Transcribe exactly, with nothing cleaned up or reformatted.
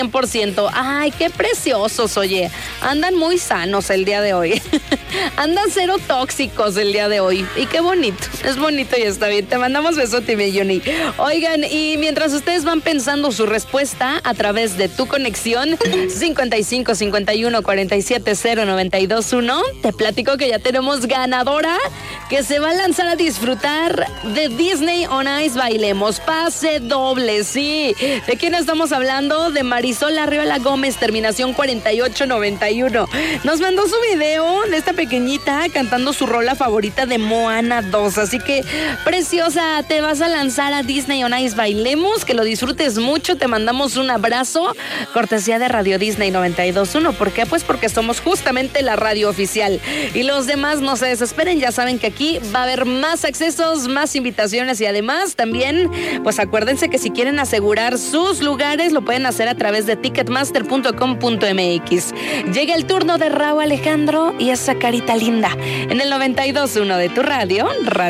cien por ciento. Ay, qué preciosos, oye. Andan muy sanos el día de hoy. Andan cero tóxicos el día de hoy. Y qué bonito. Es bonito y está bien. Te mandamos besote, mi Juni. Oigan, y mientras ustedes van pensando su respuesta a través de tu conexión cincuenta y cinco, cincuenta y uno, cuarenta y siete, cero, noventa y dos, uno, te platico que ya tenemos ganadora que se va a lanzar a disfrutar de Disney on Ice. Bailemos pase doble, sí. ¿De quién estamos hablando? De Marisol Arriola Gómez, terminación cuarenta y ocho noventa y uno. Nos mandó su video de esta pequeñita cantando su rola favorita de Moana dos. Así que, preciosa, te vas a lanzar a Disney on Ice. Bailemos, que lo disfrutes mucho. Te mandamos un abrazo, cortesía de Radio Disney noventa y dos punto uno. ¿Por qué? Pues porque somos justamente la radio oficial. Y los demás no se desesperen, ya saben que aquí va a haber más accesos, más invitaciones y además también, pues acuérdense que si quieren asegurar sus lugares, lo pueden hacer a través de ticketmaster punto com punto m x. Llega el turno de Raúl Alejandro y esa carita linda en el noventa y dos punto uno de tu radio, radio.